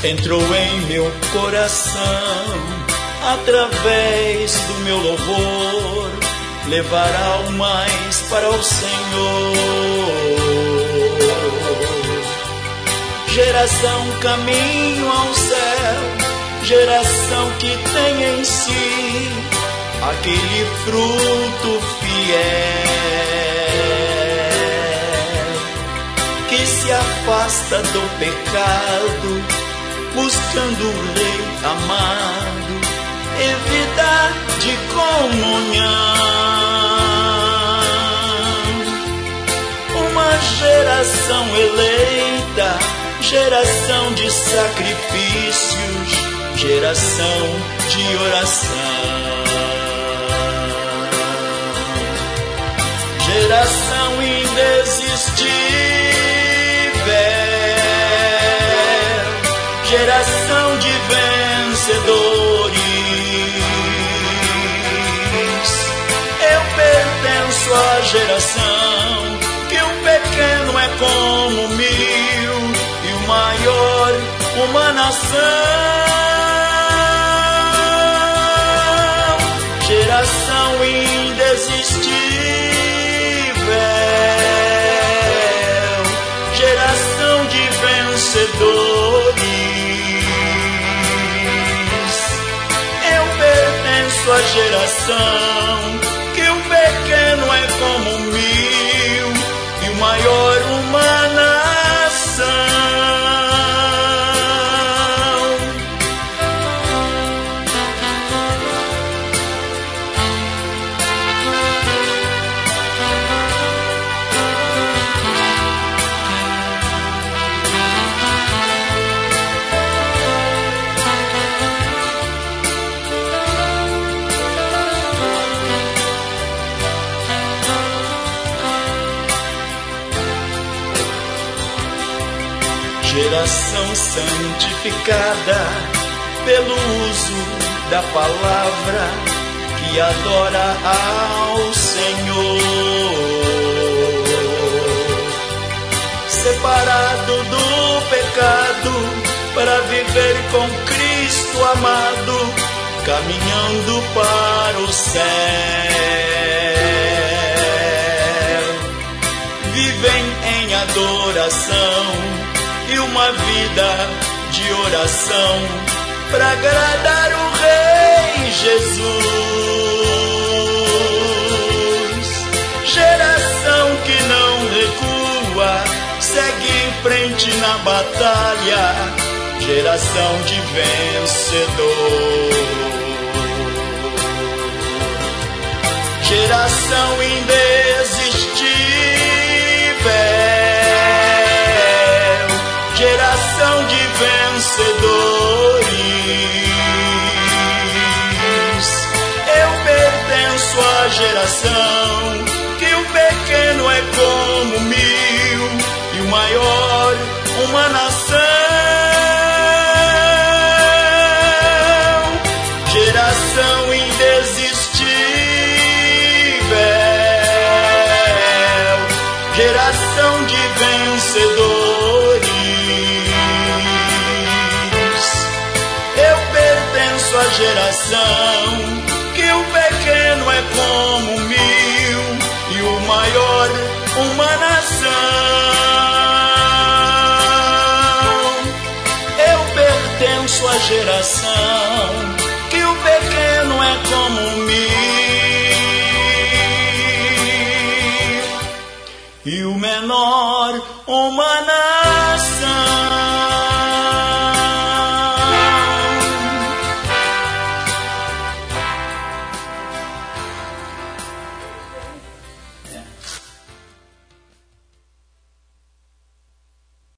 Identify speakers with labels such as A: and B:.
A: entrou em meu coração, através do meu louvor, levar almas para o Senhor. Geração caminho ao céu, geração que tem em si aquele fruto fiel, que se afasta do pecado, buscando o Rei amado e vida de comunhão. Uma geração eleita, geração de sacrifícios, geração de oração, geração indesistível, geração de vencedores. Eu pertenço à geração que o pequeno é como 1000 e o maior uma nação. Geração indesistível, geração de vencedores. Eu pertenço à geração que o pequeno é como 1000 e o maior uma nação. Geração santificada pelo uso da palavra, que adora ao Senhor, separado do pecado para viver com Cristo amado, caminhando para o céu. Vivem em adoração e uma vida de oração para agradar o Rei Jesus. Geração que não recua, segue em frente na batalha, geração de vencedor. Geração indesistível, geração de vencedores. Eu pertenço à geração que o pequeno é como 1000 e o maior uma nação. Geração indesistível, geração de vencedores. Eu pertenço à geração que o pequeno é como 1000 e o maior uma nação. Eu pertenço à geração que o pequeno é como 1000 e o menor uma nação.